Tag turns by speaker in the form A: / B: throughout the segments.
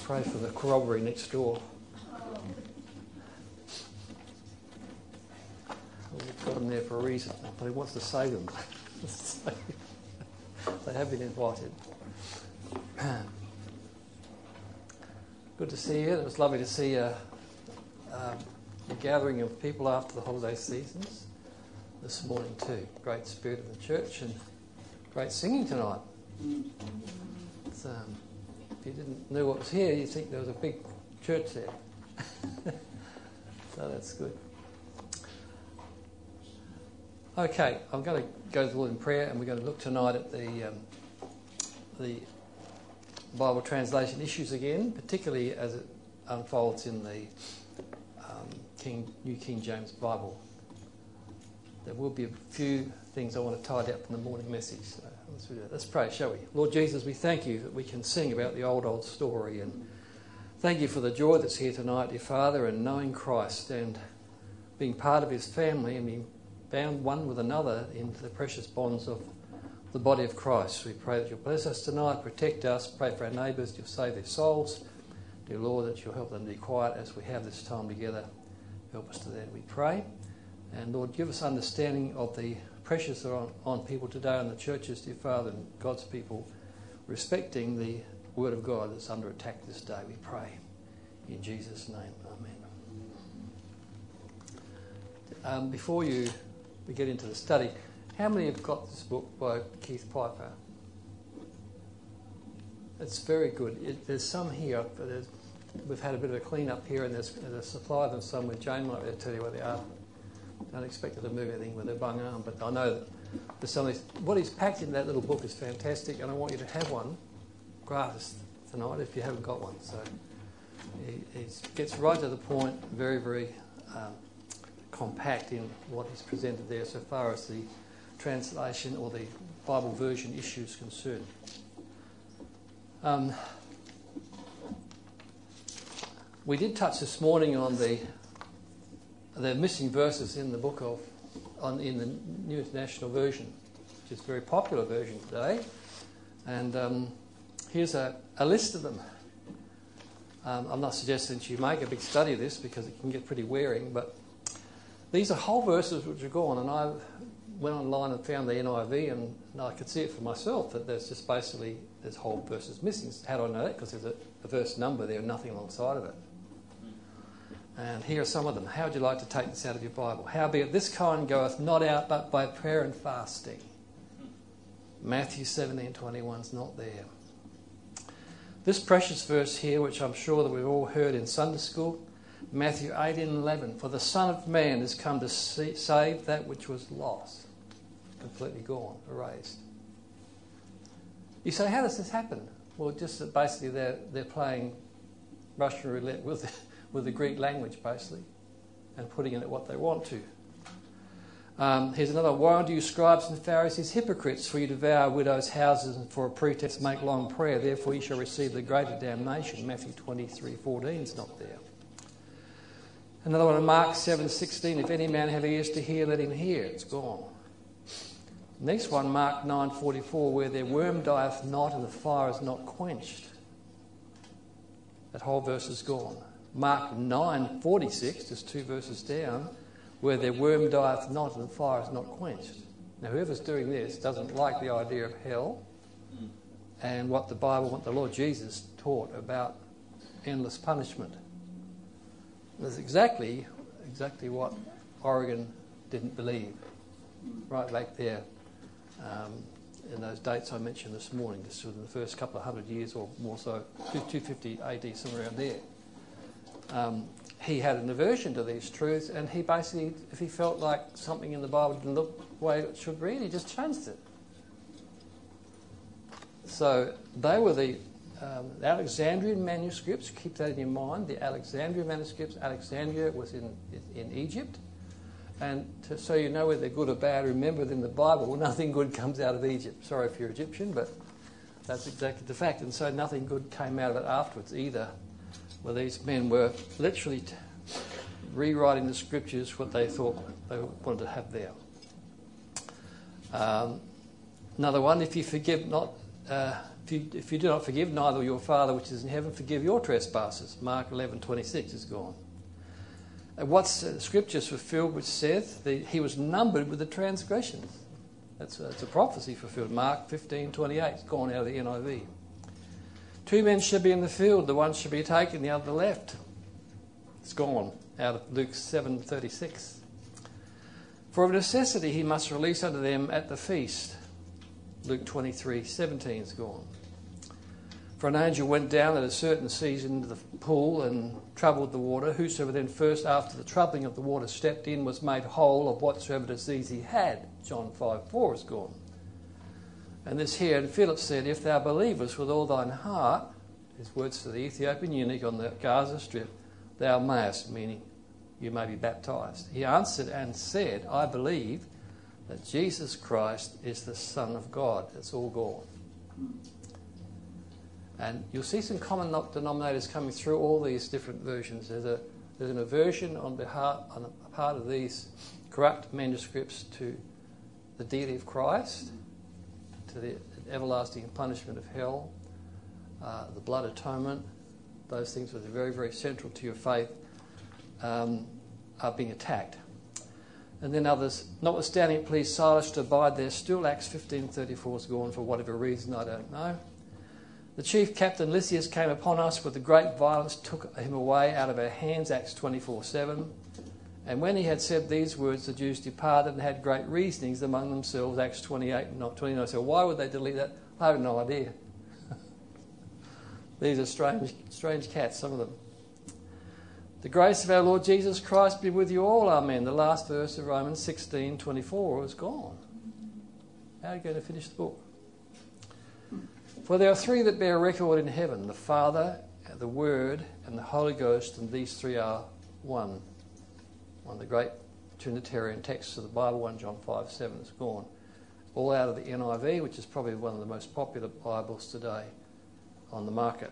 A: pray for the corroboree next door. We've got them there for a reason, but he wants to save them. They have been invited. Good to see you. It was lovely to see a gathering of people after the holiday seasons this morning too. Great spirit of the church and great singing tonight. It's, if you didn't know what was here, you'd think there was a big church there. So that's good. Okay, I'm going to go to the Lord in prayer, and we're going to look tonight at the Bible translation issues again, particularly as it unfolds in the New King James Bible. There will be a few things I want to tidy up from the morning message. So let's pray, shall we? Lord Jesus, we thank you that we can sing about the old story, and thank you for the joy that's here tonight, dear Father, and knowing Christ and being part of his family and being bound one with another into the precious bonds of the body of Christ. We pray that you'll bless us tonight, protect us, pray for our neighbours, you'll save their souls. Dear Lord, that you'll help them to be quiet as we have this time together. Help us to that, we pray. And Lord, give us understanding of the pressures that are on people today in the churches, dear Father, and God's people, respecting the Word of God that's under attack this day, we pray. In Jesus' name, amen. Before we get into the study, how many have got this book by Keith Piper? It's very good. There's some here, but we've had a bit of a clean up here, and there's a supply of them somewhere. Jane might be able to tell you where they are. Don't expect her to move anything with her bung arm, but I know that there's some of these. What he's packed in that little book is fantastic, and I want you to have one gratis tonight if you haven't got one. So he gets right to the point, very, very compact in what he's presented there so far as the translation or the Bible version issue is concerned. We did touch this morning on the missing verses in the book in the New International Version, which is a very popular version today. And here's a list of them. I'm not suggesting that you make a big study of this because it can get pretty wearing, but these are whole verses which are gone, and I went online and found the NIV, and I could see it for myself that there's whole verses missing. How do I know that? Because there's a verse number there and nothing alongside of it. And here are some of them. How would you like to take this out of your Bible? Howbeit this kind goeth not out but by prayer and fasting. Matthew 17:21 is not there. This precious verse here, which I'm sure that we've all heard in Sunday school, Matthew 18:11, for the Son of Man is come to save that which was lost. Completely gone, erased. You say, how does this happen? Well, just that basically they're playing Russian roulette with the Greek language, basically, and putting in it what they want to. Here's another. Why do you scribes and Pharisees hypocrites, for you devour widows' houses and for a pretext make long prayer, therefore you shall receive the greater damnation. Matthew 23:14 is not there. Another one in Mark 7:16, if any man have ears to hear, let him hear. It's gone. Next one, Mark 9:44, where their worm dieth not and the fire is not quenched. That whole verse is gone. Mark 9:46, just two verses down, where their worm dieth not and the fire is not quenched. Now whoever's doing this doesn't like the idea of hell and what the Lord Jesus taught about endless punishment. That's exactly what Oregon didn't believe, right back there in those dates I mentioned this morning, just within the first couple of 100 years or more so, 250 AD, somewhere around there. He had an aversion to these truths, and he basically, if he felt like something in the Bible didn't look the way it should read, he just changed it. So they were the Alexandrian manuscripts. Keep that in your mind. The Alexandrian manuscripts. Alexandria was in Egypt, and so you know whether they're good or bad. Remember that in the Bible, nothing good comes out of Egypt. Sorry if you're Egyptian, but that's exactly the fact. And so nothing good came out of it afterwards either. Well, these men were literally rewriting the scriptures what they thought they wanted to have there. Another one, if you forgive not if you do not forgive, neither will your Father which is in heaven forgive your trespasses. Mark 11:26 is gone. And what's the scriptures fulfilled which saith that he was numbered with the transgressions? That's a prophecy fulfilled. Mark 15:28. It's gone out of the NIV. 2 men should be in the field, the one should be taken, the other left. It's gone out of Luke 7:36. For of necessity he must release unto them at the feast. Luke 23:17 is gone. For an angel went down at a certain season into the pool and troubled the water. Whosoever then first after the troubling of the water stepped in was made whole of whatsoever disease he had. John 5:4 is gone. And this here, and Philip said, if thou believest with all thine heart, his words to the Ethiopian eunuch on the Gaza Strip, thou mayest, meaning you may be baptized. He answered and said, I believe that Jesus Christ is the Son of God. It's all gone. And you'll see some common denominators coming through all these different versions. There's an aversion on the part of these corrupt manuscripts to the deity of Christ, to the everlasting punishment of hell, the blood atonement. Those things that are very, very central to your faith are being attacked. And then others, notwithstanding it pleased Silas to abide there still. Acts 15:34 is gone for whatever reason, I don't know. The chief captain Lysias came upon us with a great violence, took him away out of our hands, Acts 24:7. And when he had said these words, the Jews departed and had great reasonings among themselves, Acts 28 and not 29. So why would they delete that? I have no idea. These are strange cats, some of them. The grace of our Lord Jesus Christ be with you all, amen. The last verse of Romans 16:24 is gone. How are you going to finish the book? For there are three that bear record in heaven, the Father, the Word, and the Holy Ghost, and these three are one. One of the great Trinitarian texts of the Bible, 1 John 5:7 is gone. All out of the NIV, which is probably one of the most popular Bibles today on the market.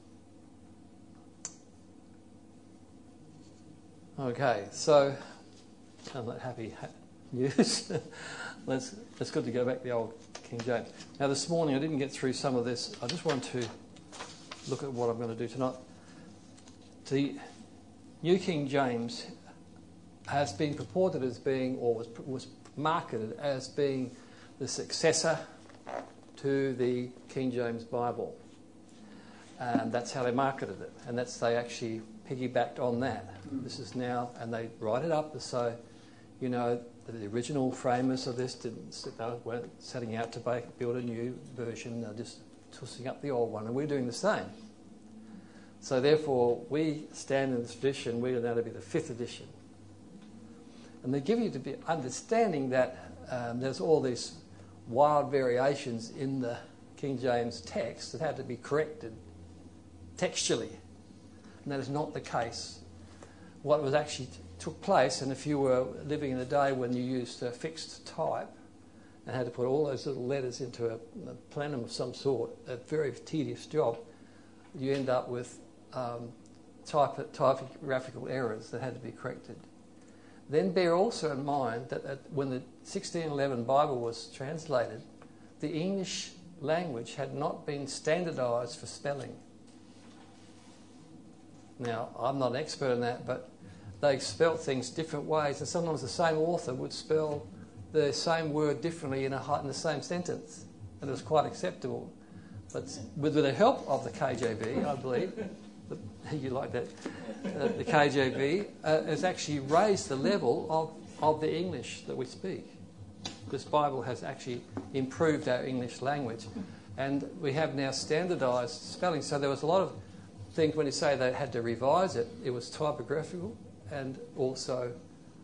A: Okay, so I'm not happy news. It's good to go back to the old King James. Now this morning I didn't get through some of this. I just want to look at what I'm going to do tonight. The New King James has been purported as being, or was marketed as being, the successor to the King James Bible. And that's how they marketed it. And they actually piggybacked on that. This is now, and they write it up as so, you know, the original framers of this weren't setting out to build a new version. They're just tossing up the old one, and we're doing the same. So therefore, we stand in this tradition. We are now to be the 5th edition. And they give you to be understanding that there's all these wild variations in the King James text that had to be corrected textually. And that is not the case. What was actually took place, and if you were living in a day when you used a fixed type and had to put all those little letters into a plenum of some sort, a very tedious job, you end up with typographical errors that had to be corrected. Then bear also in mind that when the 1611 Bible was translated, the English language had not been standardised for spelling. Now, I'm not an expert in that, but they spelt things different ways, and sometimes the same author would spell the same word differently in the same sentence, and it was quite acceptable. But with the help of the KJV, I believe, you like that, the KJV has actually raised the level of the English that we speak. This Bible has actually improved our English language, and we have now standardised spelling. So there was a lot of things when you say they had to revise it, it was typographical and also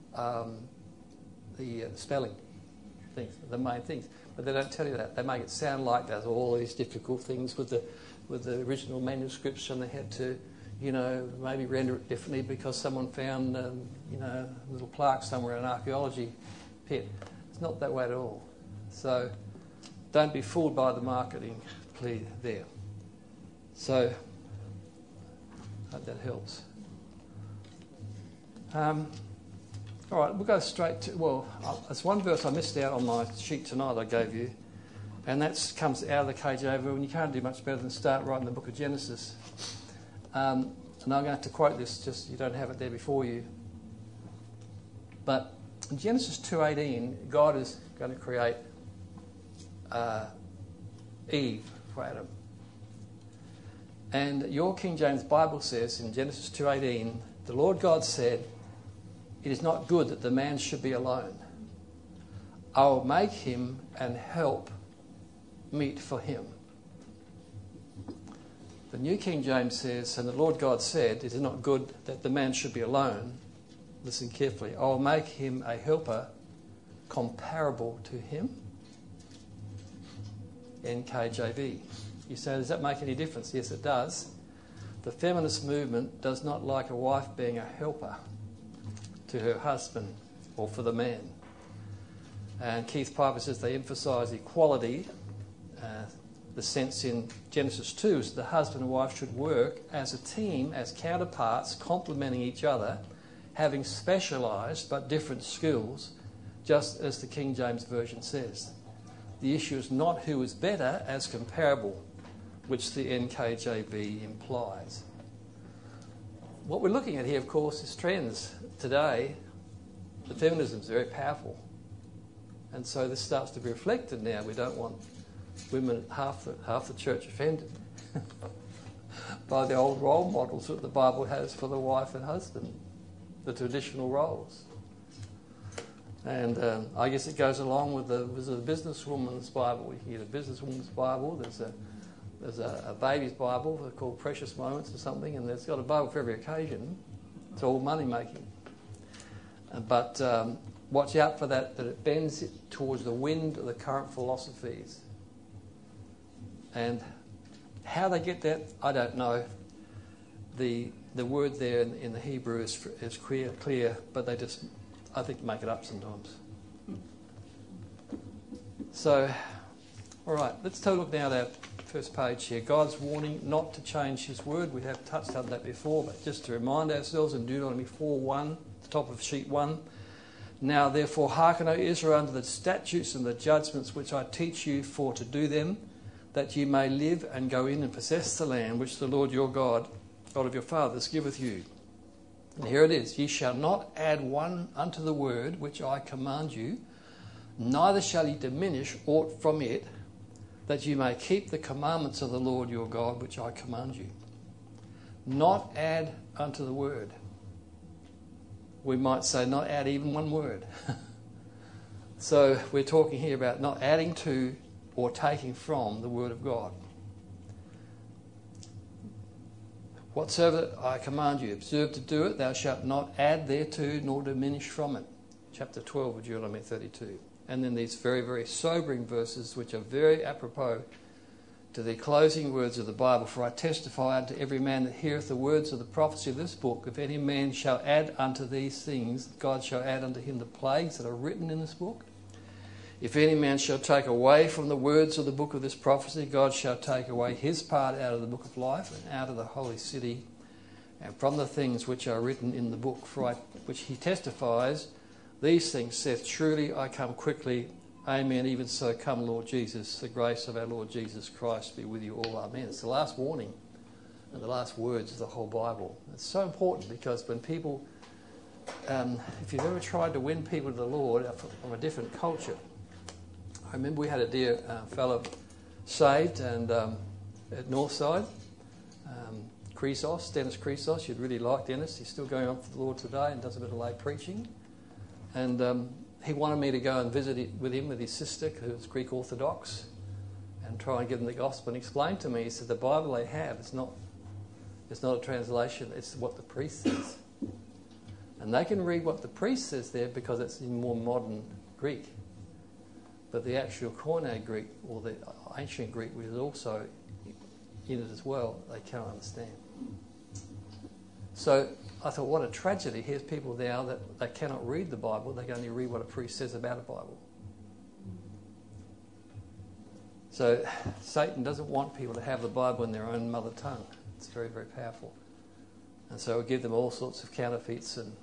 A: the spelling things, the main things. But they don't tell you that. They make it sound like there's all these difficult things with the original manuscripts, and they had to, you know, maybe render it differently because someone found, you know, a little plaque somewhere in an archaeology pit. It's not that way at all. So don't be fooled by the marketing plea there. So I hope that helps. All right, we'll go straight to, there's one verse I missed out on my sheet tonight I gave you. And that comes out of the KJV, and you can't do much better than start right in the book of Genesis. And I'm going to have to quote this, just you don't have it there before you. But in Genesis 2:18, God is going to create Eve for Adam. And your King James Bible says in Genesis 2:18, the Lord God said, "It is not good that the man should be alone. I will make him an help meet for him." The New King James says, "And the Lord God said, it is not good that the man should be alone." Listen carefully. "I will make him a helper comparable to him." NKJV. You say, does that make any difference? Yes, it does. The feminist movement does not like a wife being a helper to her husband or for the man. And Keith Piper says they emphasise equality. The sense in Genesis 2 is that the husband and wife should work as a team, as counterparts, complementing each other, having specialised but different skills, just as the King James Version says. The issue is not who is better as comparable, which the NKJV implies. What we're looking at here, of course, is trends. Today, the feminism is very powerful. And so this starts to be reflected now. We don't want women, half the church offended by the old role models that the Bible has for the wife and husband, the traditional roles. And I guess it goes along with the businesswoman's Bible. You can get a businesswoman's Bible. There's a baby's Bible called Precious Moments or something, and there's got a Bible for every occasion. It's all money making. But watch out for that it bends towards the wind of the current philosophies. And how they get that, I don't know. The word there in the Hebrew is clear, but they just, I think, make it up sometimes. So, all right, let's take a look now at that first page here. God's warning not to change his word. We have touched on that before, but just to remind ourselves in Deuteronomy 4:1, the top of sheet 1. "Now therefore hearken, O Israel, unto the statutes and the judgments which I teach you for to do them, that ye may live and go in and possess the land which the Lord your God of your fathers, giveth you. And here it is, ye shall not add one unto the word which I command you, neither shall ye diminish aught from it, that ye may keep the commandments of the Lord your God which I command you." Not add unto the word. We might say not add even one word. So we're talking here about not adding to or taking from the word of God. "Whatsoever I command you, observe to do it. Thou shalt not add thereto nor diminish from it." Chapter 12 of Deuteronomy 32. And then these very, very sobering verses which are very apropos to the closing words of the Bible. "For I testify unto every man that heareth the words of the prophecy of this book, if any man shall add unto these things, God shall add unto him the plagues that are written in this book. If any man shall take away from the words of the book of this prophecy, God shall take away his part out of the book of life and out of the holy city, and from the things which are written in the book, which he testifies, these things saith, truly I come quickly. Amen. Even so, come, Lord Jesus. The grace of our Lord Jesus Christ be with you all. Amen." It's the last warning and the last words of the whole Bible. It's so important because when people, if you've ever tried to win people to the Lord from a different culture, I remember we had a dear fellow saved and at Northside, Dennis Chrysos. You'd really like Dennis. He's still going on for the Lord today and does a bit of lay preaching. And he wanted me to go and visit with him with his sister, who's Greek Orthodox, and try and give them the gospel and explain to me. He said the Bible they have is not a translation, it's what the priest says. And they can read what the priest says there because it's in more modern Greek. But the actual Koine Greek, or the ancient Greek, which is also in it as well, they cannot understand. So I thought, what a tragedy. Here's people now that they cannot read the Bible. They can only read what a priest says about a Bible. So Satan doesn't want people to have the Bible in their own mother tongue. It's very, very powerful. And so we give them all sorts of counterfeits and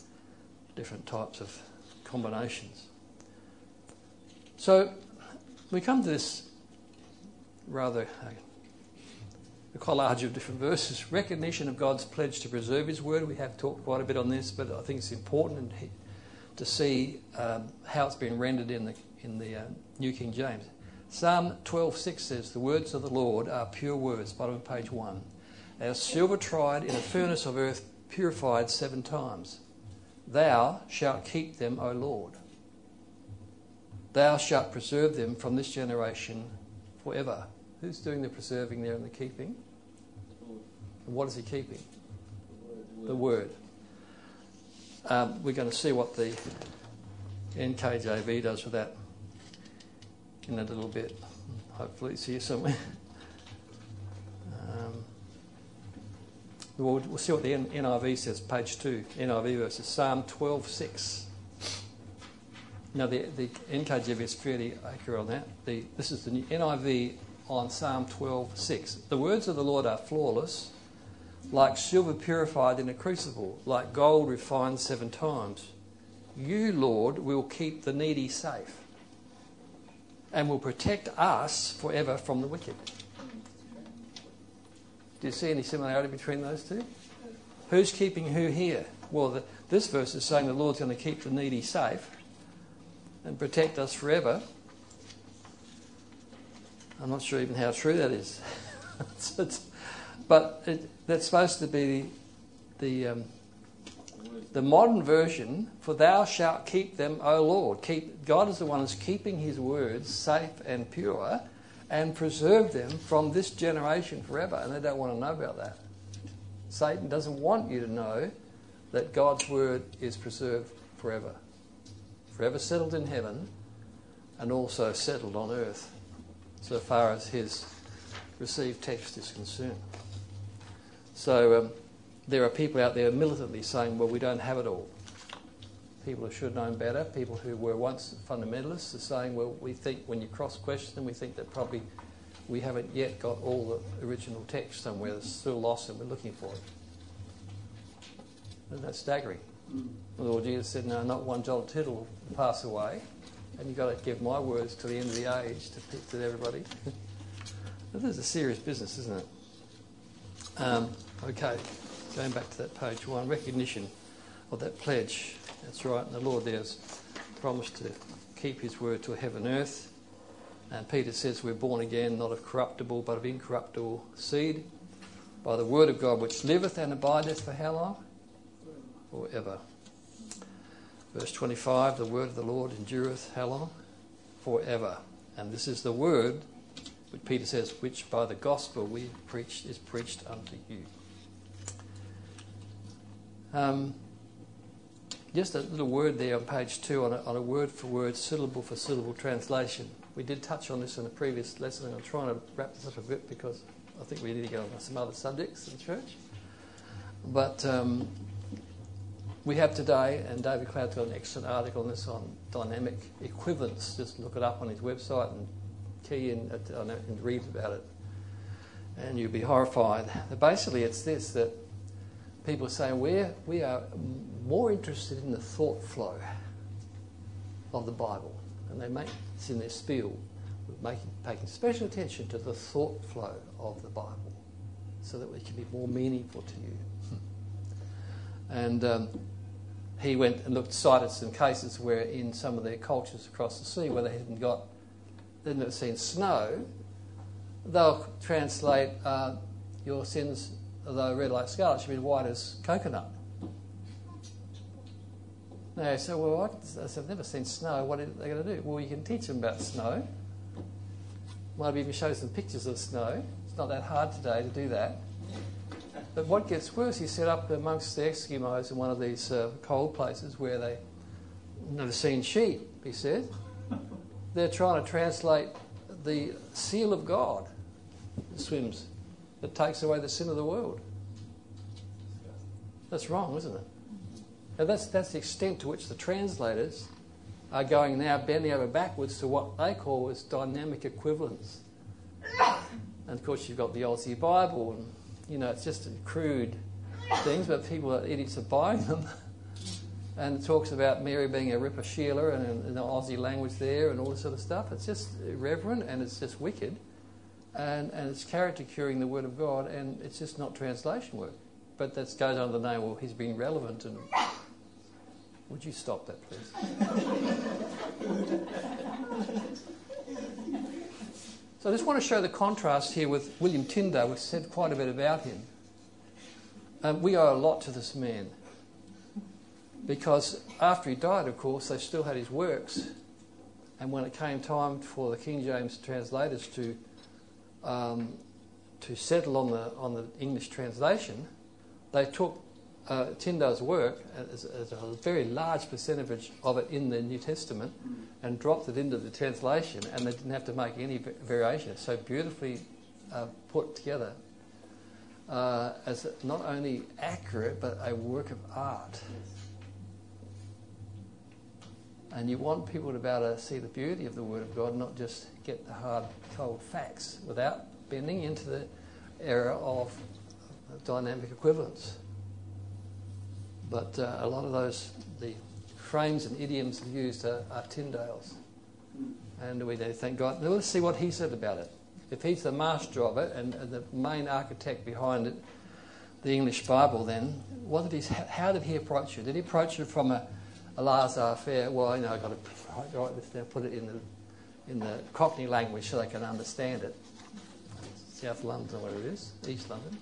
A: different types of combinations. So we come to this rather a collage of different verses. Recognition of God's pledge to preserve His word. We have talked quite a bit on this, but I think it's important to see how it's been rendered in the New King James. Psalm 12:6 says, "The words of the Lord are pure words," bottom of page 1. "As silver tried in a furnace of earth, purified 7 times. Thou shalt keep them, O Lord. Thou shalt preserve them from this generation forever." Who's doing the preserving there and the keeping? And what is He keeping? The Word. We're going to see what the NKJV does with that in a little bit. Hopefully it's here somewhere. We'll see what the NIV says, page 2, NIV verses, Psalm 12:6. Now the NKJV is fairly accurate on that. This is the NIV on Psalm 12:6. "The words of the Lord are flawless, like silver purified in a crucible, like gold refined 7 times. You, Lord, will keep the needy safe and will protect us forever from the wicked." Do you see any similarity between those two? Who's keeping who here? Well, this verse is saying the Lord's going to keep the needy safe and protect us forever. I'm not sure even how true that is. But that's supposed to be the modern version for "Thou shalt keep them, O Lord." God is the one who's keeping His words safe and pure and preserve them from this generation forever. And they don't want to know about that. Satan doesn't want you to know that God's word is preserved forever. Forever settled in heaven and also settled on earth, so far as His received text is concerned. So there are people out there militantly saying, well, we don't have it all. People who should have known better, people who were once fundamentalists, are saying, well, we think when you cross-question them, we think that probably we haven't yet got all the original text somewhere. It's still lost and we're looking for it. Isn't that staggering? The Lord Jesus said, no, not one jot or tittle will pass away, and you've got to give my words to the end of the age to everybody. This is a serious business, isn't it? Okay, going back to that page 1, recognition of that pledge. That's right, and the Lord there's promised to keep His word to heaven and earth. And Peter says we're born again, not of corruptible, but of incorruptible seed, by the word of God which liveth and abideth for how long? Forever. Verse 25, the word of the Lord endureth how long? Forever. And this is the word, which Peter says, which by the gospel we preach is preached unto you. Just a little word there on page 2 on a word-for-word, syllable-for-syllable translation. We did touch on this in a previous lesson, and I'm trying to wrap this up a bit because I think we need to go on some other subjects in church. But we have today, and David Cloud's got an excellent article on this on dynamic equivalence. Just look it up on his website and key in and read about it, and you'll be horrified. But basically, it's this, that people are saying we are more interested in the thought flow of the Bible, and they make this in their spiel, paying special attention to the thought flow of the Bible, so that it can be more meaningful to you. And he went and cited some cases where in some of their cultures across the sea where they'd never seen snow, they'll translate your sins, although red like scarlet, should be white as coconut. Now, so well, what? I've never seen snow. What are they going to do? Well, you can teach them about snow. Might even show some pictures of snow. It's not that hard today to do that. But what gets worse, he set up amongst the Eskimos in one of these cold places where they've never seen sheep, he said. They're trying to translate the seal of God that swims, that takes away the sin of the world. That's wrong, isn't it? And that's the extent to which the translators are going now, bending over backwards to what they call as dynamic equivalence. And of course you've got the Aussie Bible, and it's just crude things, but people are idiots are buying them. And it talks about Mary being a Ripper Sheila and in the Aussie language there and all this sort of stuff. It's just irreverent and it's just wicked. And it's caricaturing the Word of God, and it's just not translation work. But that goes under the name, well, he's being relevant. And would you stop that, please? So I just want to show the contrast here with William Tyndale. We've said quite a bit about him. We owe a lot to this man, because after he died, of course, they still had his works, and when it came time for the King James translators to settle on the English translation, they took Tyndale's work as a very large percentage of it in the New Testament and dropped it into the translation, and they didn't have to make any variation. It's so beautifully put together as not only accurate but a work of art. And you want people to be able to see the beauty of the Word of God, not just get the hard, cold facts without bending into the era of dynamic equivalence. But a lot of the frames and idioms used are Tyndale's. And we do thank God. Now let's see what he said about it. If he's the master of it and the main architect behind it, the English Bible, then how did he approach it? Did he approach it from a laissez-faire? Well, I've got to write this down, put it in the Cockney language so they can understand it. South London, or whatever it is, East London.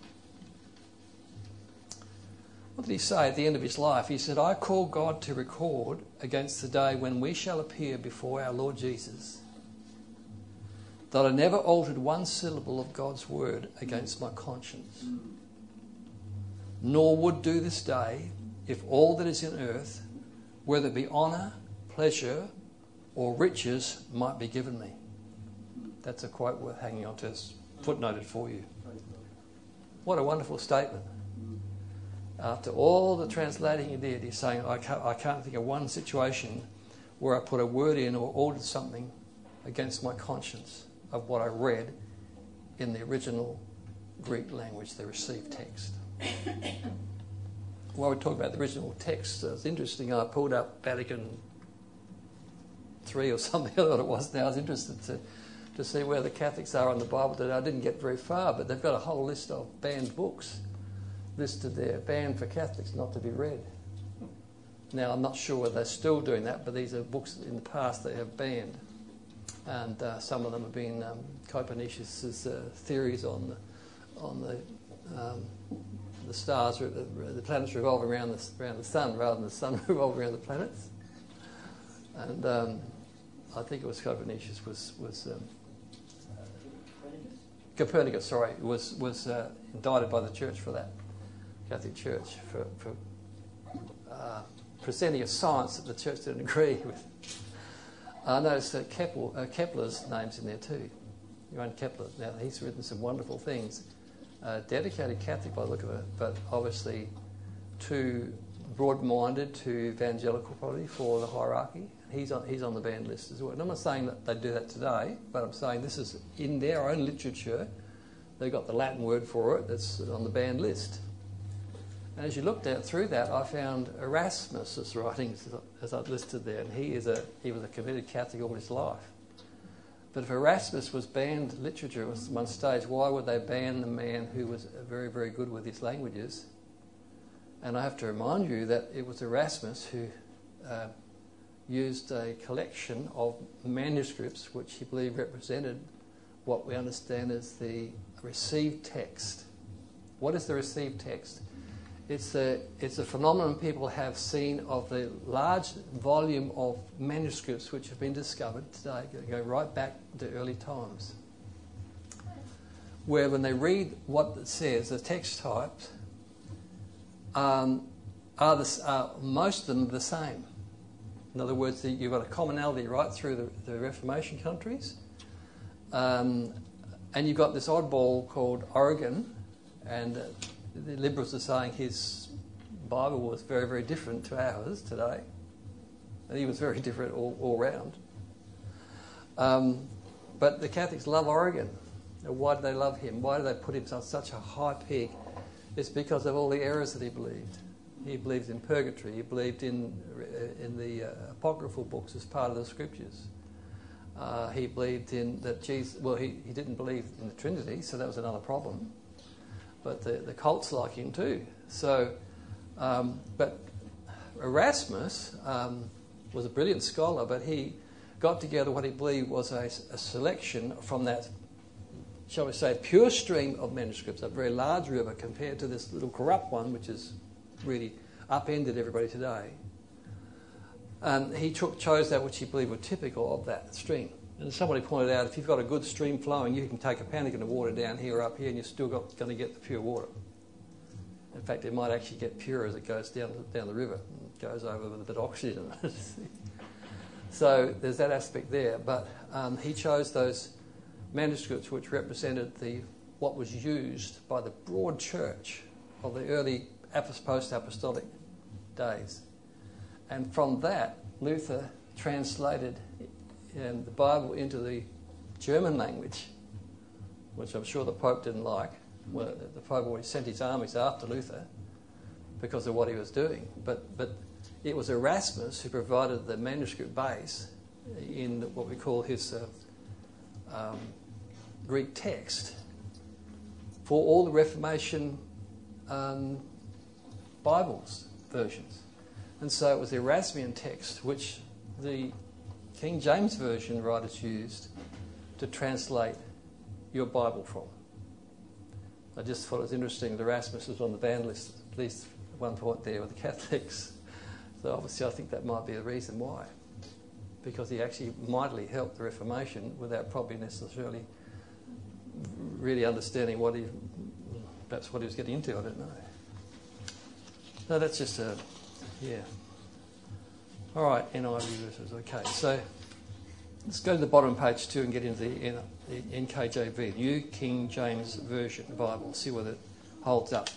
A: What did he say at the end of his life? He said, I call God to record against the day when we shall appear before our Lord Jesus that I never altered one syllable of God's word against my conscience, nor would do this day if all that is in earth, whether it be honour, pleasure, or riches, might be given me. That's a quote worth hanging on to. It's footnoted for you. What a wonderful statement. After all the translating he did, he's saying, I can't think of one situation where I put a word in or altered something against my conscience of what I read in the original Greek language, the received text. While we talk about the original text, it's interesting, I pulled up Vatican III or something, I thought it was now. I was interested to see where the Catholics are on the Bible today. I didn't get very far, but they've got a whole list of banned books listed there, banned for Catholics not to be read. Now, I'm not sure whether they're still doing that, but these are books in the past they have banned. And some of them have been Copernicus's theories on the stars, the planets revolving around the sun rather than the sun revolving around the planets. And I think it was Copernicus Copernicus, was indicted by the Church for that, Catholic Church, for presenting a science that the Church didn't agree with. I noticed that Kepler's name's in there too. Johann Kepler. Now, he's written some wonderful things. Dedicated Catholic by the look of it, but obviously too broad-minded, too evangelical probably for the hierarchy. He's on the banned list as well. And I'm not saying that they do that today, but I'm saying this is in their own literature. They've got the Latin word for it that's on the banned list. And as you looked through that, I found Erasmus's writings as I've listed there, and he was a committed Catholic all his life. But if Erasmus was banned literature at one stage, why would they ban the man who was very, very good with his languages? And I have to remind you that it was Erasmus who used a collection of manuscripts which he believed represented what we understand as the received text. What is the received text? It's a phenomenon people have seen of the large volume of manuscripts which have been discovered today, go right back to early times, where when they read what it says, the text types, most of them the same. In other words, you've got a commonality right through the Reformation countries, and you've got this oddball called Origen, and the liberals are saying his Bible was very, very different to ours today. And he was very different all round. But the Catholics love Origen. Now, why do they love him? Why do they put him on such a high peg? It's because of all the errors that he believed. He believed in purgatory. He believed in the apocryphal books as part of the scriptures. He believed in that Jesus... Well, he didn't believe in the Trinity, so that was another problem. But the cults like him too. So, but Erasmus was a brilliant scholar, but he got together what he believed was a selection from that, shall we say, pure stream of manuscripts, a very large river compared to this little corrupt one, which has really upended everybody today. And he chose that which he believed were typical of that stream. And somebody pointed out, if you've got a good stream flowing, you can take a pannikin of water down here or up here and you're still going to get the pure water. In fact, it might actually get purer as it goes down the river and goes over with a bit of oxygen. So there's that aspect there. But he chose those manuscripts which represented what was used by the broad church of the early post-apostolic days. And from that, Luther translated the Bible into the German language, which I'm sure the Pope didn't like. Well, the Pope always sent his armies after Luther because of what he was doing. But it was Erasmus who provided the manuscript base in what we call his Greek text for all the Reformation Bibles versions. And so it was the Erasmian text which the King James Version writers used to translate your Bible from. I just thought it was interesting that Erasmus was on the ban list, at least at one point there, with the Catholics. So obviously I think that might be the reason why. Because he actually mightily helped the Reformation without probably necessarily really understanding perhaps what he was getting into, I don't know. No, that's just yeah. All right, NIV verses. Okay, so let's go to the bottom of page 2 and get into the NKJV, New King James Version Bible, see whether it holds up.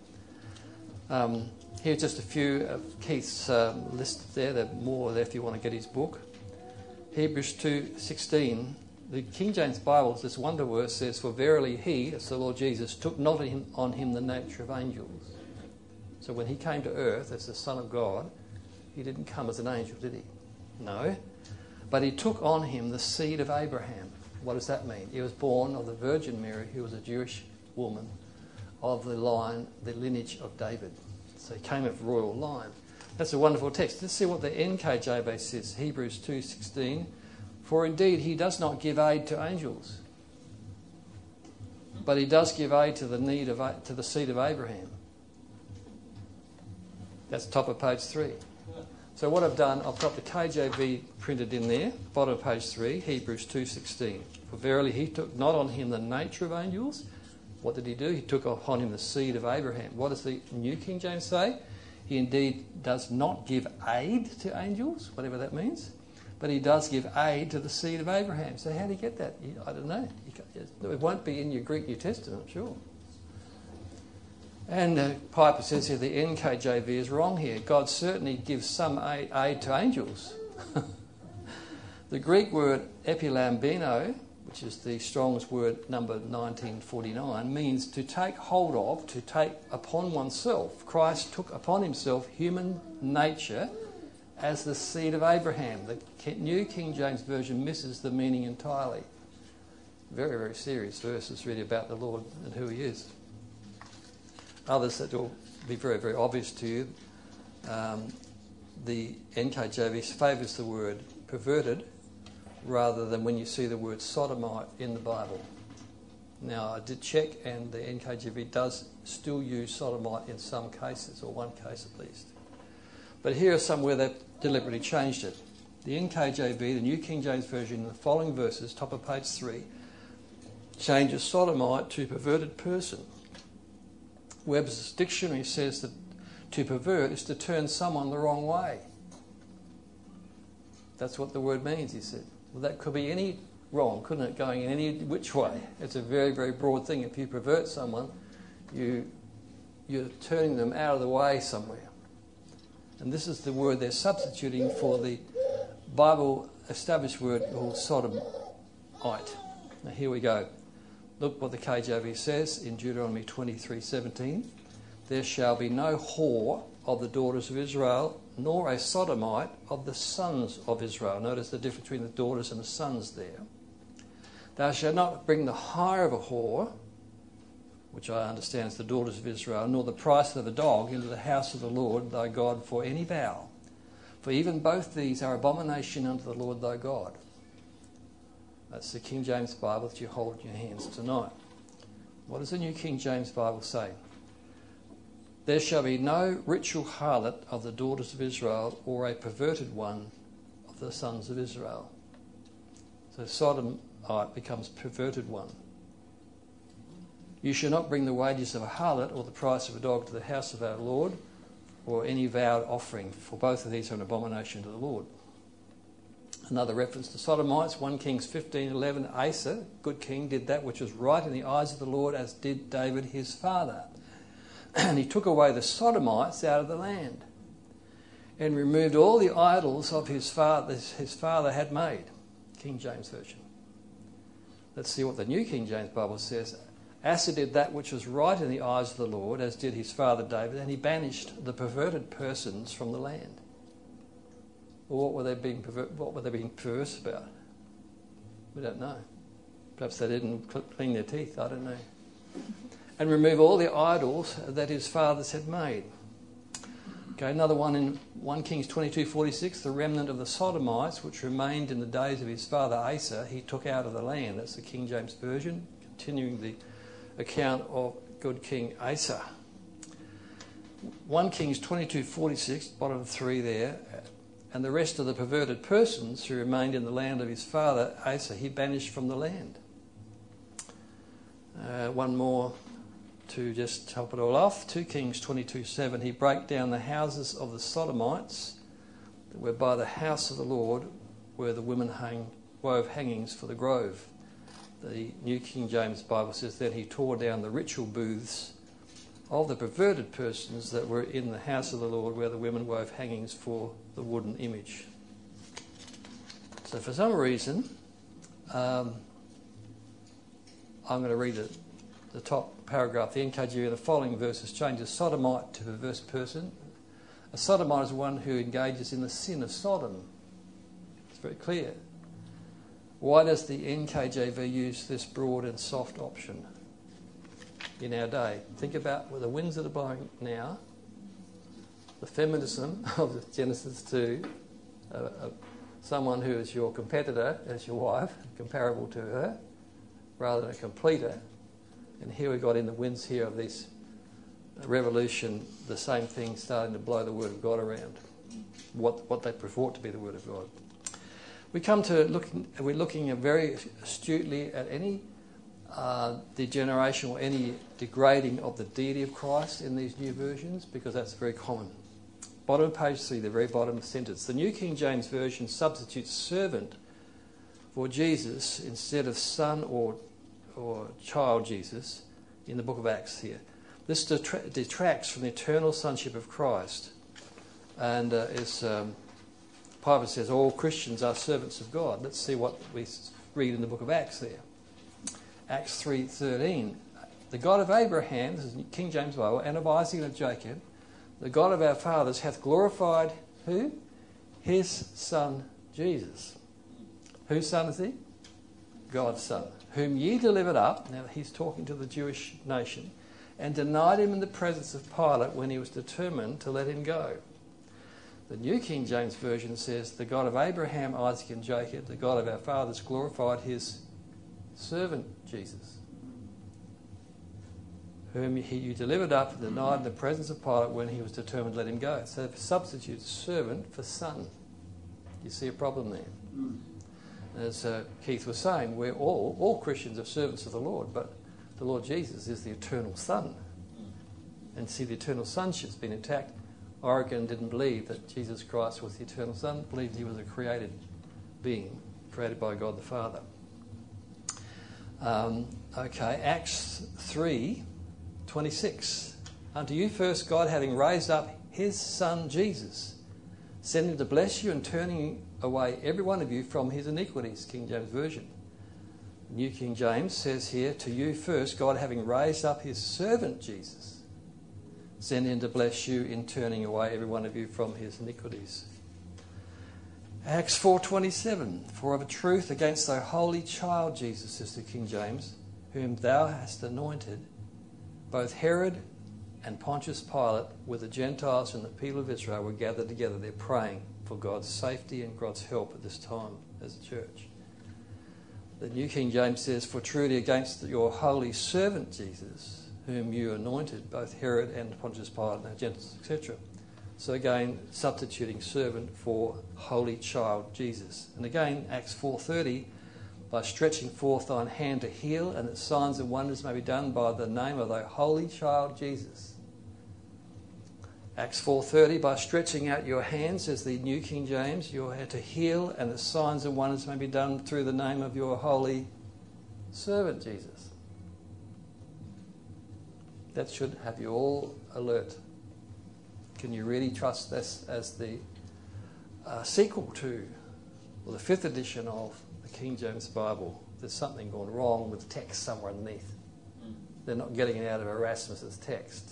A: Here's just a few of Keith's listed there. There are more there if you want to get his book. Hebrews 2:16. The King James Bible, this wonder verse says, "For verily he," that's the Lord Jesus, "took not on him the nature of angels." So when he came to earth as the Son of God, he didn't come as an angel, did he? No. But he took on him the seed of Abraham. What does that mean? He was born of the Virgin Mary, who was a Jewish woman of the lineage of David. So he came of royal line. That's a wonderful text. Let's see what the NKJV says. Hebrews 2:16. "For indeed he does not give aid to angels, but he does give aid to the seed of Abraham." That's top of page 3. So what I've done, I've got the KJV printed in there, bottom of page 3, Hebrews 2:16. "For verily he took not on him the nature of angels." What did he do? He took upon him the seed of Abraham. What does the New King James say? "He indeed does not give aid to angels," whatever that means, "but he does give aid to the seed of Abraham." So how do you get that? I don't know. It won't be in your Greek New Testament, I'm sure. And Piper says here the NKJV is wrong here. God certainly gives some aid to angels. The Greek word epilambino, which is the Strong's word number 1949, means to take hold of, to take upon oneself. Christ took upon himself human nature as the seed of Abraham. The New King James Version misses the meaning entirely. Very, very serious verses really about the Lord and who he is. Others that will be very, very obvious to you. The NKJV favours the word perverted rather than when you see the word sodomite in the Bible. Now, I did check, and the NKJV does still use sodomite in some cases, or one case at least. But here are some where they've deliberately changed it. The NKJV, the New King James Version, in the following verses, top of page 3, changes sodomite to perverted person. Webster's dictionary says that to pervert is to turn someone the wrong way. That's what the word means, he said. Well, that could be any wrong, couldn't it? Going in any which way. It's a very, very broad thing. If you pervert someone, you're turning them out of the way somewhere. And this is the word they're substituting for the Bible established word called sodomite. Now here we go. Look what the KJV says in Deuteronomy 23:17. there shall be no whore of the daughters of Israel, nor a sodomite of the sons of Israel. Notice the difference between the daughters and the sons there. Thou shalt not bring the hire of a whore, which I understand is the daughters of Israel, nor the price of a dog into the house of the Lord thy God for any vow. For even both these are abomination unto the Lord thy God. That's the King James Bible that you hold in your hands tonight. What does the New King James Bible say? There shall be no ritual harlot of the daughters of Israel, or a perverted one of the sons of Israel. So sodomite becomes perverted one. You shall not bring the wages of a harlot or the price of a dog to the house of our Lord, or any vowed offering, for both of these are an abomination to the Lord. Another reference to sodomites, 1 Kings 15:11, Asa, good king, did that which was right in the eyes of the Lord, as did David his father. And he took away the sodomites out of the land and removed all the idols of his father had made. King James Version. Let's see what the New King James Bible says. Asa did that which was right in the eyes of the Lord, as did his father David, and he banished the perverted persons from the land. Well, what were they being perverse about? We don't know. Perhaps they didn't clean their teeth, I don't know. And remove all the idols that his fathers had made. Okay, another one in 1 Kings 22:46, the remnant of the Sodomites, which remained in the days of his father Asa, he took out of the land. That's the King James Version, continuing the account of good King Asa. 1 Kings 22:46, bottom 3 there, and the rest of the perverted persons who remained in the land of his father Asa, he banished from the land. One more to just help it all off. 2 Kings 22:7, he brake down the houses of the Sodomites that were by the house of the Lord, where the women wove hangings for the grove. The New King James Bible says that he tore down the ritual booths of the perverted persons that were in the house of the Lord, where the women wove hangings for the wooden image. So for some reason, I'm going to read the top paragraph, the NKJV, the following verses changes sodomite to perverse person. A sodomite is one who engages in the sin of Sodom. It's very clear. Why does the NKJV use this broad and soft option in our day? Think about the winds that are blowing now, the feminism of Genesis 2, someone who is your competitor as your wife, comparable to her, rather than a completer. And here we got in the winds here of this revolution, the same thing starting to blow the Word of God around, what they purport to be the Word of God. We're looking very astutely at any degeneration or any degrading of the deity of Christ in these new versions, because that's very common. Bottom of page 3, the very bottom sentence. The New King James Version substitutes servant for Jesus instead of son or child Jesus in the book of Acts here. This detracts from the eternal sonship of Christ, and as Piper says, all Christians are servants of God. Let's see what we read in the book of Acts there. Acts 3:13. The God of Abraham, this is King James Bible, and of Isaac and of Jacob, the God of our fathers, hath glorified who? His Son Jesus. Whose son is he? God's Son. Whom ye delivered up, now he's talking to the Jewish nation, and denied him in the presence of Pilate when he was determined to let him go. The New King James Version says, the God of Abraham, Isaac and Jacob, the God of our fathers, glorified his servant Jesus, whom you delivered up and denied in the presence of Pilate when he was determined to let him go. So it substitutes servant for son. You see a problem there. As Keith was saying, we're all Christians are servants of the Lord, but the Lord Jesus is the eternal Son. And see, the eternal sonship's been attacked. Origen didn't believe that Jesus Christ was the eternal Son, believed he was a created being, created by God the Father. Acts 3:26. Unto you first God, having raised up his Son Jesus, sent him to bless you and turning away every one of you from his iniquities, King James Version. New King James says here, to you first God, having raised up his servant Jesus, then in to bless you in turning away every one of you from his iniquities. Acts 4:27, for of a truth against thy holy child Jesus, says the King James, whom thou hast anointed, both Herod and Pontius Pilate with the Gentiles and the people of Israel were gathered together. They're praying for God's safety and God's help at this time as a church. The New King James says, for truly against your holy servant Jesus, whom you anointed, both Herod and Pontius Pilate and the Gentiles, etc. So again, substituting servant for holy child Jesus. And again, Acts 4:30, by stretching forth thine hand to heal, and that signs and wonders may be done by the name of thy holy child Jesus. Acts 4:30, by stretching out your hands, as the New King James, your hand to heal, and the signs and wonders may be done through the name of your holy servant Jesus. That should have you all alert. Can you really trust this as the sequel to, or the 5th edition of the King James Bible? There's something gone wrong with the text somewhere underneath. They're not getting it out of Erasmus's text.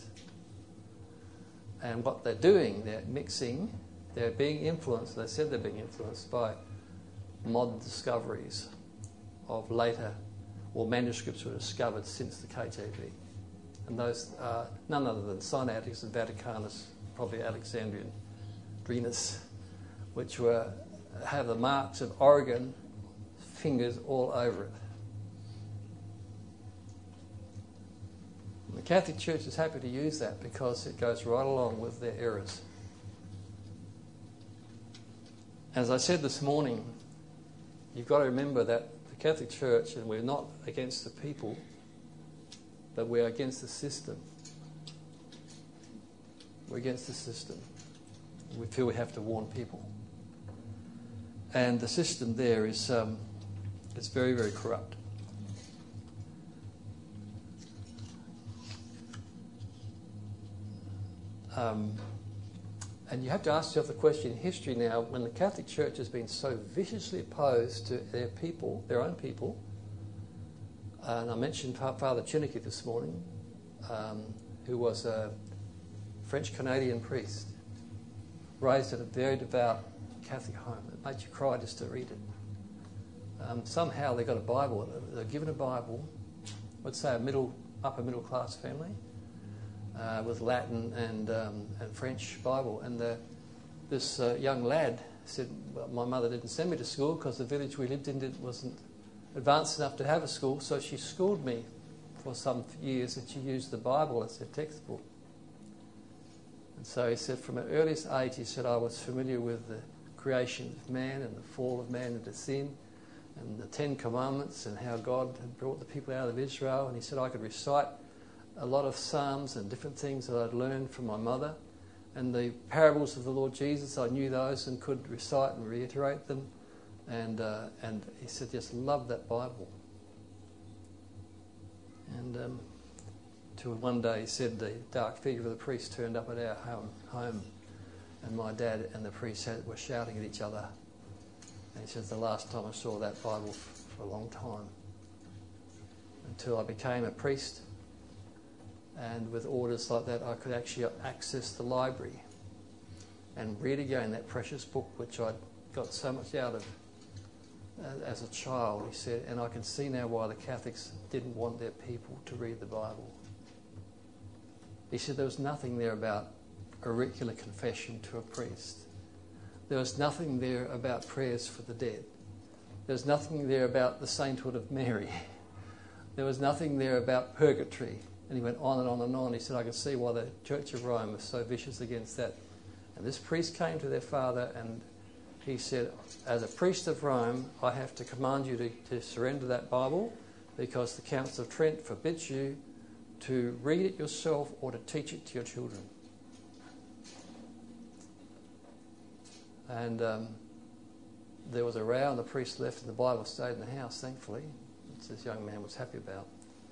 A: And what they're doing, they're mixing, they're being influenced, they said they're being influenced by modern discoveries of later, or manuscripts were discovered since the KJV. And those are none other than Sinaiticus and Vaticanus, probably Alexandrian Drenus, which have the marks of Origen fingers all over it. And the Catholic Church is happy to use that because it goes right along with their errors. As I said this morning, you've got to remember that the Catholic Church, and we're not against the people, but we're against the system. We're against the system. We feel we have to warn people. And the system there is it's very, very corrupt. And you have to ask yourself the question in history now, when the Catholic Church has been so viciously opposed to their people, their own people, and I mentioned Father Chinnicky this morning, who was a French-Canadian priest, raised in a very devout Catholic home. It made you cry just to read it. Somehow they got a Bible. They were given a Bible, let's say upper middle class family, with Latin and French Bible. And this young lad said, well, my mother didn't send me to school because the village we lived in wasn't advanced enough to have a school, so she schooled me for some years, and she used the Bible as her textbook. And so he said, from an earliest age, he said, I was familiar with the creation of man and the fall of man into sin and the 10 Commandments and how God had brought the people out of Israel. And he said, I could recite a lot of Psalms and different things that I'd learned from my mother. And the parables of the Lord Jesus, I knew those and could recite and reiterate them. And he said, just love that Bible. And till one day he said the dark figure of the priest turned up at our home, and my dad and the priest were shouting at each other. And he says, the last time I saw that Bible for a long time. Until I became a priest, and with orders like that I could actually access the library and read again that precious book which I'd got so much out of as a child, he said, and I can see now why the Catholics didn't want their people to read the Bible. He said there was nothing there about auricular confession to a priest. There was nothing there about prayers for the dead. There was nothing there about the sainthood of Mary. There was nothing there about purgatory. And he went on and on and on. He said, I could see why the Church of Rome was so vicious against that. And this priest came to their father and he said, as a priest of Rome, I have to command you to surrender that Bible because the Council of Trent forbids you to read it yourself or to teach it to your children. And there was a row and the priest left and the Bible stayed in the house, thankfully, which this young man was happy about.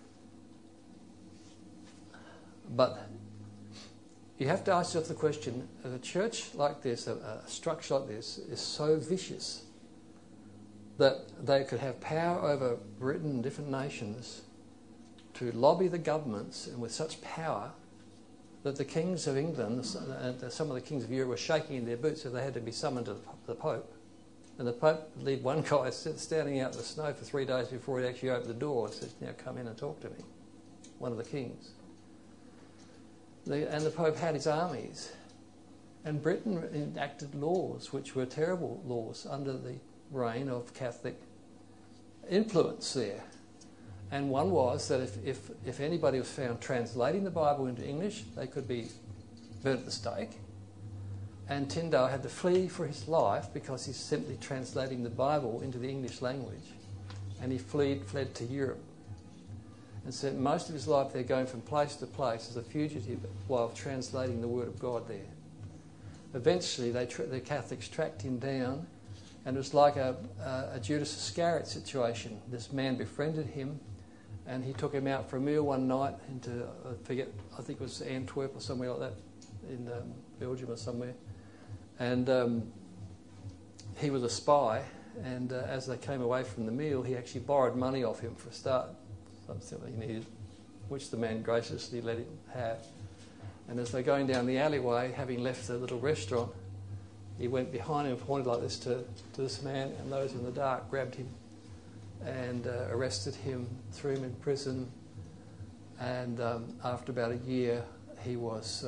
A: But you have to ask yourself the question, a church like this, a structure like this, is so vicious that they could have power over Britain and different nations to lobby the governments, and with such power that the kings of England, some of the kings of Europe, were shaking in their boots if they had to be summoned to the Pope. And the Pope would leave one guy standing out in the snow for 3 days before he actually opened the door and said, "Now come in and talk to me," one of the kings. And the Pope had his armies. And Britain enacted laws which were terrible laws under the reign of Catholic influence there. And one was that if anybody was found translating the Bible into English, they could be burnt at the stake. And Tyndale had to flee for his life because he's simply translating the Bible into the English language. And he fled to Europe. And spent most of his life there, going from place to place as a fugitive while translating the Word of God there. Eventually, the Catholics tracked him down, and it was like a Judas Iscariot situation. This man befriended him, and he took him out for a meal one night into, I think it was Antwerp or somewhere like that, in Belgium or somewhere. And he was a spy, and as they came away from the meal, he actually borrowed money off him for a start, something he needed, which the man graciously let him have. And as they're going down the alleyway, having left the little restaurant, he went behind him and pointed like this to this man, and those in the dark grabbed him and arrested him, threw him in prison, and after about a year he was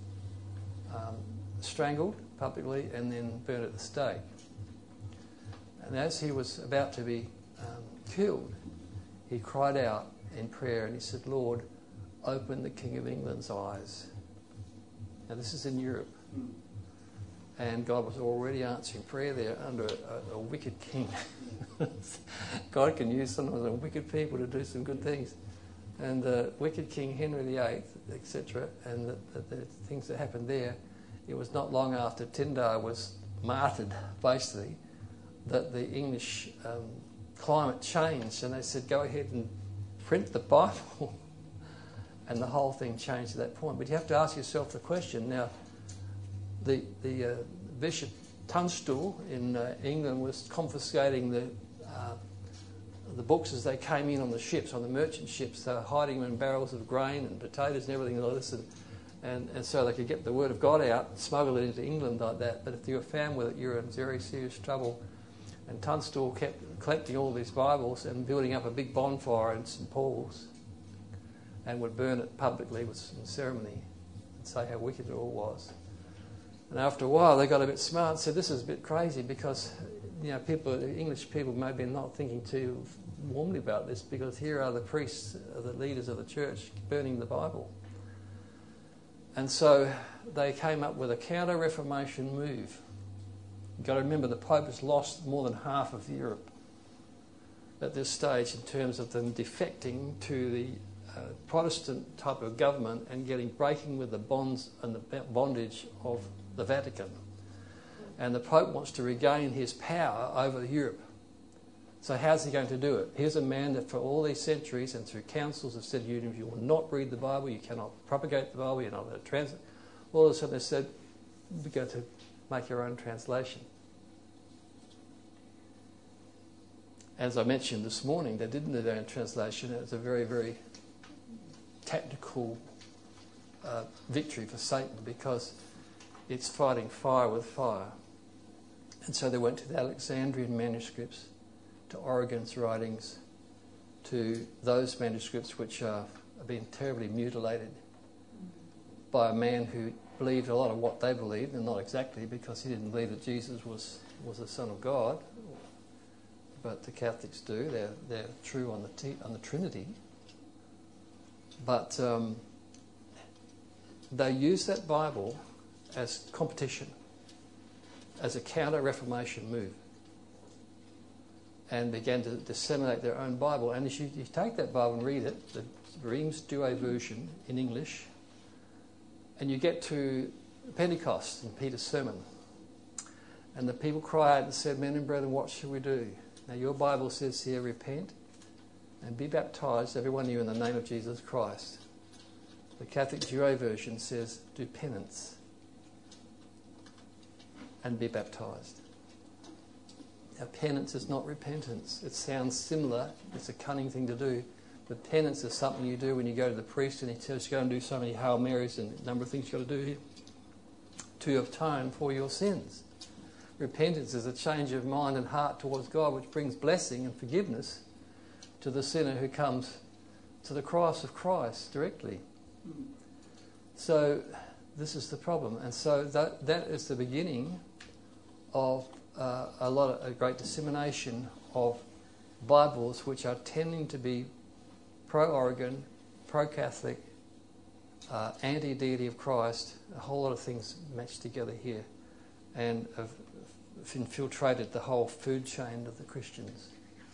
A: strangled publicly and then burnt at the stake. And as he was about to be killed, he cried out in prayer and he said, "Lord, open the King of England's eyes." Now this is in Europe. And God was already answering prayer there under a wicked king. God can use sometimes wicked people to do some good things. And the wicked King Henry VIII, etc., and the things that happened there, it was not long after Tyndale was martyred, basically, that the English climate changed, and they said, "Go ahead and print the Bible." And the whole thing changed at that point. But you have to ask yourself the question. Now, the Bishop Tunstall in England was confiscating the books as they came in on the ships, on the merchant ships. They were hiding them in barrels of grain and potatoes and everything like this, and so they could get the Word of God out and smuggle it into England like that. But if you were found with it, you were in very serious trouble. And Tunstall kept collecting all these Bibles and building up a big bonfire in St Paul's, and would burn it publicly with some ceremony and say how wicked it all was. And after a while, they got a bit smart and said, "This is a bit crazy," because English people may be not thinking too warmly about this, because here are the priests, the leaders of the church, burning the Bible. And so they came up with a counter-Reformation move. You've got to remember, the Pope has lost more than half of Europe at this stage in terms of them defecting to the Protestant type of government and breaking with the bonds and the bondage of the Vatican. And the Pope wants to regain his power over Europe. So how's he going to do it? Here's a man that for all these centuries and through councils have said, you will not read the Bible, you cannot propagate the Bible, you're not allowed to translate. All of a sudden they said, we're going to make your own translation. As I mentioned this morning, they didn't do their own translation. It was a very, very tactical victory for Satan, because it's fighting fire with fire. And so they went to the Alexandrian manuscripts, to Origen's writings, to those manuscripts which have been terribly mutilated by a man who believed a lot of what they believed, and not exactly, because he didn't believe that Jesus was the Son of God. But the Catholics do. They're true on the Trinity. But they use that Bible as competition, as a counter-Reformation move, and began to disseminate their own Bible. And if you take that Bible and read it, the Reims Douay version in English, and you get to Pentecost and Peter's sermon, and the people cry out and said, "Men and brethren, what shall we do?" Now your Bible says here, "Repent and be baptised, every one of you, in the name of Jesus Christ." The Catholic Douay version says, "Do penance and be baptised." Now penance is not repentance. It sounds similar. It's a cunning thing to do. The penance is something you do when you go to the priest and he tells you to go and do so many Hail Marys and a number of things you've got to do here to atone for your sins. Repentance is a change of mind and heart towards God, which brings blessing and forgiveness to the sinner who comes to the cross of Christ directly. So this is the problem. And so that is the beginning of a great dissemination of Bibles which are tending to be pro-Oregon, pro-Catholic, anti-deity of Christ, a whole lot of things matched together here, and have infiltrated the whole food chain of the Christians.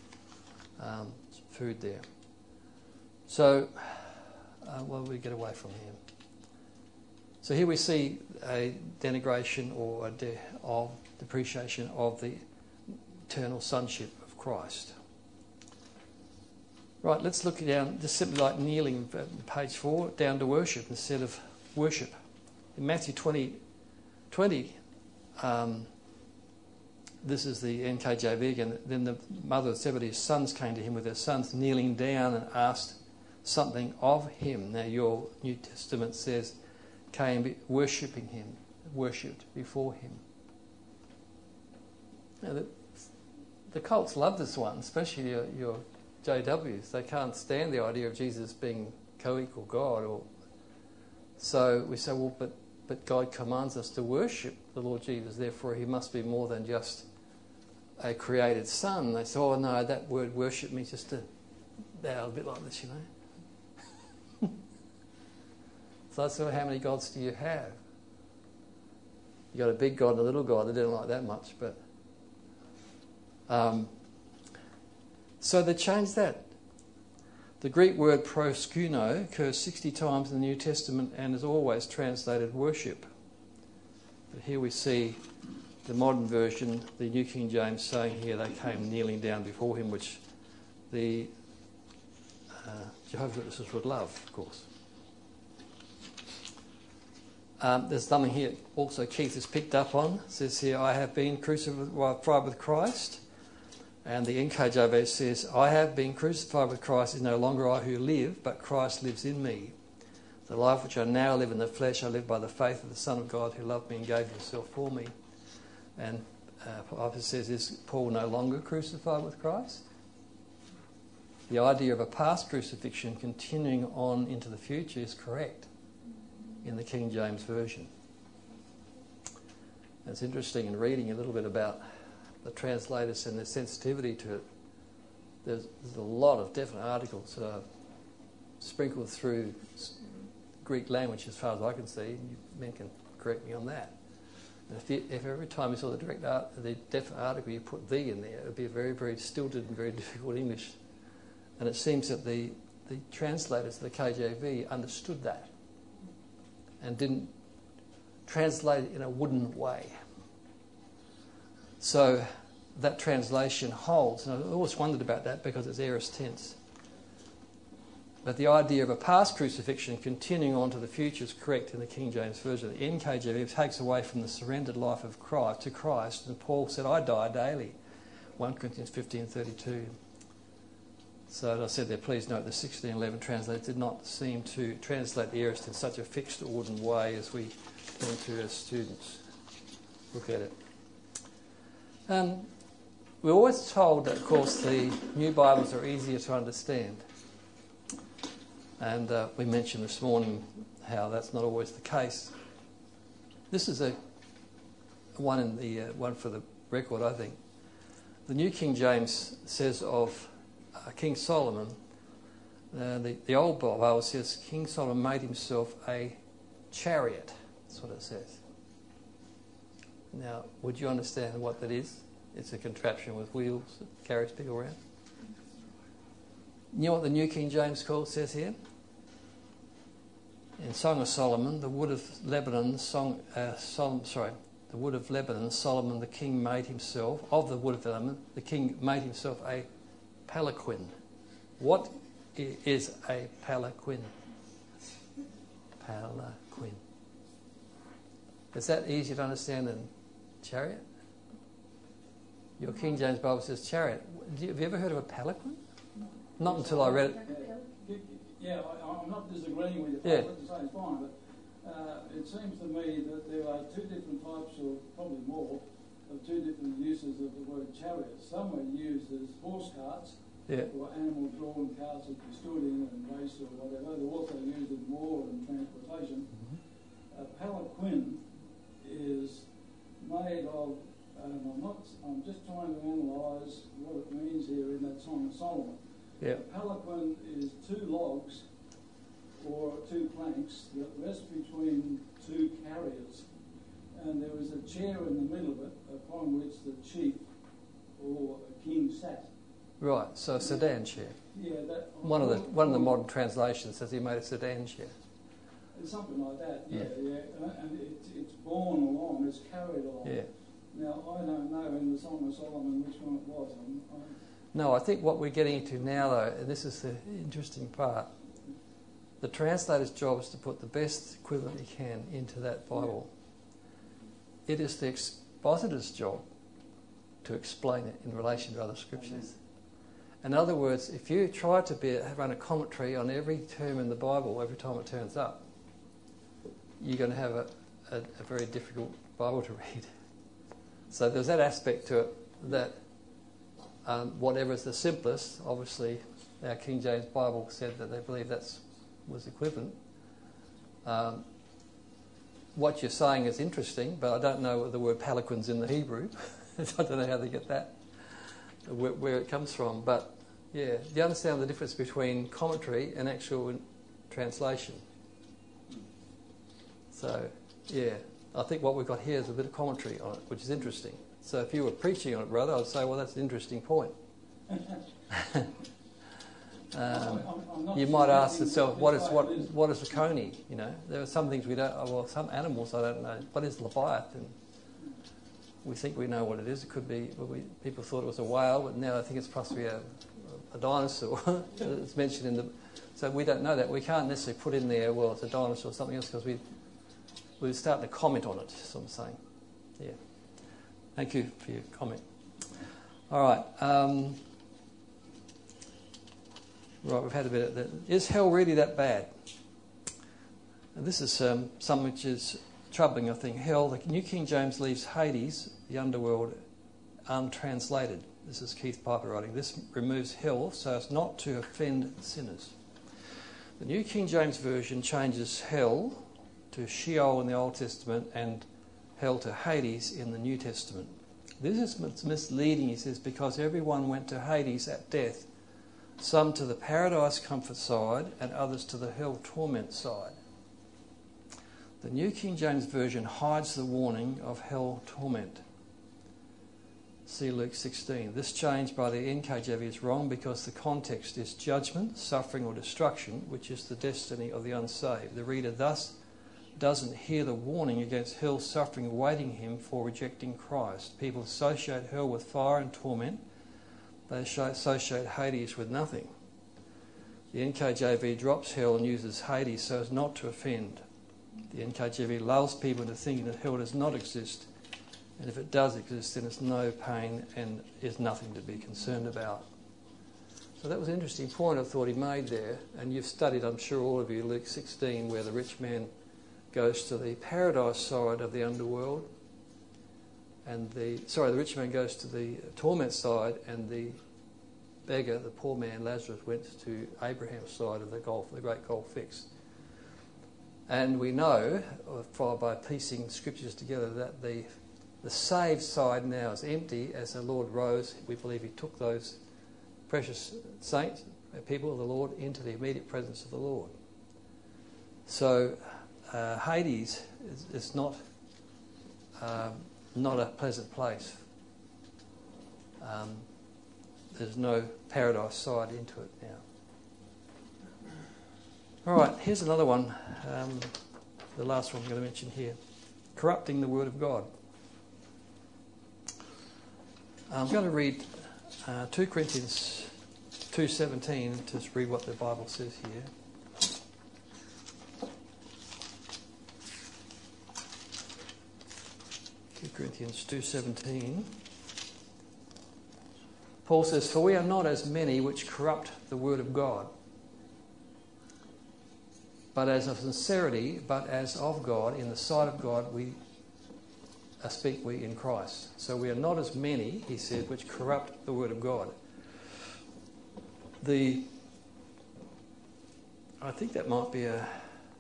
A: Food there. So, we get away from here. So here we see a denigration or of depreciation of the eternal sonship of Christ. Right, let's look down, just simply like kneeling, page 4, down to worship instead of worship. In Matthew 20, this is the NKJV again. Then the mother of Zebedee's sons came to him with their sons, kneeling down and asked something of him. Now your New Testament says, came worshipping him, worshipped before him. Now the cults love this one, especially your JWs. They can't stand the idea of Jesus being co-equal God. So we say, well, but God commands us to worship the Lord Jesus, therefore he must be more than just a created son. They say, oh no, that word worship means just to bow a bit like this, you know. So that's how many gods do you have? You got a big God and a little God. They don't like that much, but so they changed that. The Greek word proskuno occurs 60 times in the New Testament and is always translated worship. But here we see the modern version, the New King James, saying here they came kneeling down before him, which the Jehovah's Witnesses would love, of course. There's something here also Keith has picked up on. It says here, I have been crucified with Christ. And the NKJV says, I have been crucified with Christ. It is no longer I who live, but Christ lives in me. The life which I now live in the flesh, I live by the faith of the Son of God who loved me and gave himself for me. And it says, is Paul no longer crucified with Christ? The idea of a past crucifixion continuing on into the future is correct in the King James Version. It's interesting in reading a little bit about the translators and their sensitivity to it. There's a lot of definite articles sprinkled through Greek language as far as I can see. You men can correct me on that. And if every time you saw the definite article you put "the" in there, it would be a very, very stilted and very difficult English. And it seems that the translators of the KJV understood that and didn't translate it in a wooden way. So that translation holds. And I always wondered about that because it's aorist tense. But the idea of a past crucifixion continuing on to the future is correct in the King James Version. The NKJV takes away from the surrendered life of Christ to Christ. And Paul said, I die daily. 1 Corinthians 15:32. So as I said there, please note the 1611 translator did not seem to translate the aorist in such a fixed ordered way as we tend to as students look at it. We're always told that, of course, the new Bibles are easier to understand. And we mentioned this morning how that's not always the case. This is one for the record, I think. The New King James says of King Solomon, the old Bible says King Solomon made himself a chariot. That's what it says. Now, would you understand what that is? It's a contraption with wheels that carries people around. You know what the New King James says here? In Song of Solomon, the wood of Lebanon, the wood of Lebanon, Solomon the king made himself, of the wood of Lebanon, the king made himself a palanquin. What is a palanquin? Palanquin. Is that easier to understand than chariot? Your King James Bible says chariot. Have you ever heard of a palanquin? Not until I read it.
B: Yeah, I'm not disagreeing with you.
A: Yeah.
B: What you're saying is fine, but it seems to me that there are two different types, or probably more, of two different uses of the word chariot. Some are used as horse carts, or animal-drawn carts that you stood in and raced or whatever. They're also used in war and transportation. A palanquin is made of, I'm just trying to analyse what it means here in that Song of Solomon.
A: Yeah.
B: A palanquin is two logs or two planks that rest between two carriers, and there is a chair in the middle of it upon which the chief or a king sat.
A: Right, so a sedan chair.
B: Yeah, that
A: One of the modern translations says he made a sedan chair.
B: Something like that. Yeah. And it's borne along, it's carried along.
A: Yeah.
B: Now I don't know in the Song of Solomon which one it was.
A: No, I think what we're getting into now, though, and this is the interesting part, the translator's job is to put the best equivalent he can into that Bible. Yeah. It is the expositor's job to explain it in relation to other scriptures. In other words, if you try to run a commentary on every term in the Bible every time it turns up, you're going to have a very difficult Bible to read. So there's that aspect to it that whatever is the simplest, obviously our King James Bible said that they believe that was equivalent. What you're saying is interesting, but I don't know the word palanquin's in the Hebrew. I don't know how they get that, where it comes from. But yeah, do you understand the difference between commentary and actual translation? So yeah, I think what we've got here is a bit of commentary on it, which is interesting. So if you were preaching on it, brother, I'd say, well, that's an interesting point. You might ask yourself, what is a coney? You know, there are some things we don't. Well, some animals I don't know. What is Leviathan? We think we know what it is. It could be. People thought it was a whale, but now I think it's possibly a dinosaur. It's mentioned in the. So we don't know that. We can't necessarily put in there, well, it's a dinosaur or something else, because we're starting to comment on it. So I'm saying, yeah. Thank you for your comment. All right. Right, we've had a bit of that. Is hell really that bad? And this is something which is troubling, I think. Hell, the New King James leaves Hades, the underworld, untranslated. This is Keith Piper writing. This removes hell so as not to offend sinners. The New King James Version changes hell to Sheol in the Old Testament and hell to Hades in the New Testament. This is misleading, he says, because everyone went to Hades at death, some to the paradise comfort side and others to the hell torment side. The New King James Version hides the warning of hell torment. See Luke 16. This change by the NKJV is wrong because the context is judgment, suffering or destruction, which is the destiny of the unsaved. The reader thus doesn't hear the warning against hell suffering awaiting him for rejecting Christ. People associate hell with fire and torment. They associate Hades with nothing. The NKJV drops hell and uses Hades so as not to offend. The NKJV lulls people into thinking that hell does not exist, and if it does exist, then it's no pain and is nothing to be concerned about. So that was an interesting point I thought he made there, and you've studied, I'm sure all of you, Luke 16, where the rich man goes to the paradise side of the underworld, and the rich man goes to the torment side, and the beggar, the poor man Lazarus, went to Abraham's side of the great gulf fixed. And we know, by piecing scriptures together, that the saved side now is empty. As the Lord rose, we believe he took those precious saints, people of the Lord, into the immediate presence of the Lord. So Hades is not a pleasant place. There's no paradise side into it now. All right, here's another one, the last one I'm going to mention here. Corrupting the Word of God. I'm going to read 2 Corinthians 2:17, to read what the Bible says here. Corinthians 2:17. Paul says, "For we are not as many which corrupt the word of God, but as of sincerity, but as of God, in the sight of God, we speak we in Christ. So we are not as many, he said, which corrupt the word of God. I think that might be I'm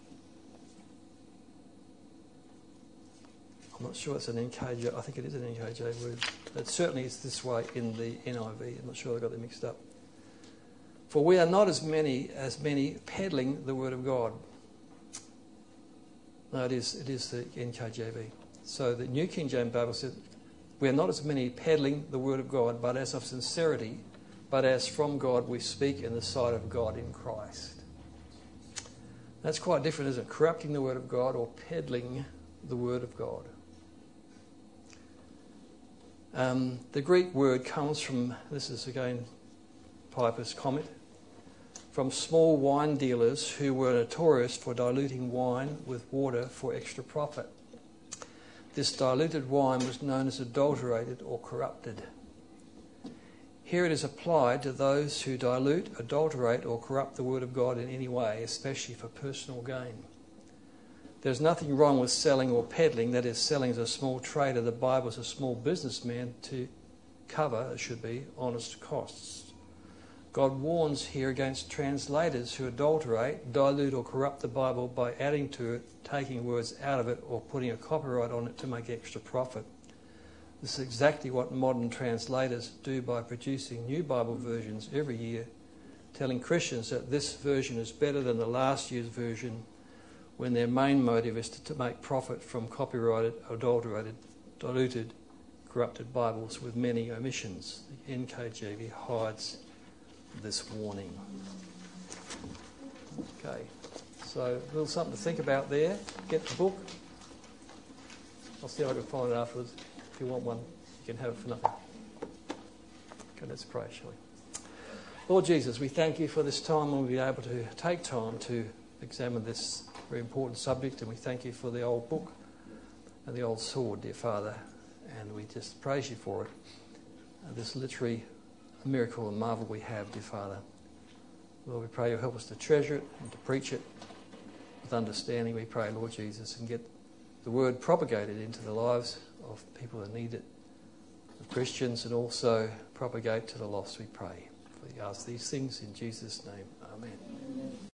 A: not sure it's an NKJ. I think it is an NKJ word. It certainly is this way in the NIV. I'm not sure I got them mixed up. For we are not as many peddling the word of God. No, it is the NKJV. So the New King James Bible says, we are not as many peddling the word of God, but as of sincerity, but as from God we speak in the sight of God in Christ. That's quite different, isn't it? Corrupting the word of God or peddling the word of God. The Greek word comes from, this is again Piper's comment, from small wine dealers who were notorious for diluting wine with water for extra profit. This diluted wine was known as adulterated or corrupted. Here it is applied to those who dilute, adulterate or corrupt the word of God in any way, especially for personal gain. There's nothing wrong with selling or peddling, that is, selling as a small trader. The Bible is a small businessman to cover, it should be, honest costs. God warns here against translators who adulterate, dilute or corrupt the Bible by adding to it, taking words out of it or putting a copyright on it to make extra profit. This is exactly what modern translators do by producing new Bible versions every year, telling Christians that this version is better than the last year's version, when their main motive is to make profit from copyrighted, adulterated, diluted, corrupted Bibles with many omissions. The NKJV hides this warning. Okay, so a little something to think about there. Get the book. I'll see if I can find it afterwards. If you want one, you can have it for nothing. Okay, let's pray, shall we? Lord Jesus, we thank you for this time when we'll be able to take time to examine this very important subject, and we thank you for the old book and the old sword, dear Father, and we just praise you for it. This literary miracle and marvel we have, dear Father. Lord, we pray you'll help us to treasure it and to preach it with understanding, we pray, Lord Jesus, and get the word propagated into the lives of people that need it, of Christians, and also propagate to the lost, we pray. We ask these things in Jesus' name. Amen.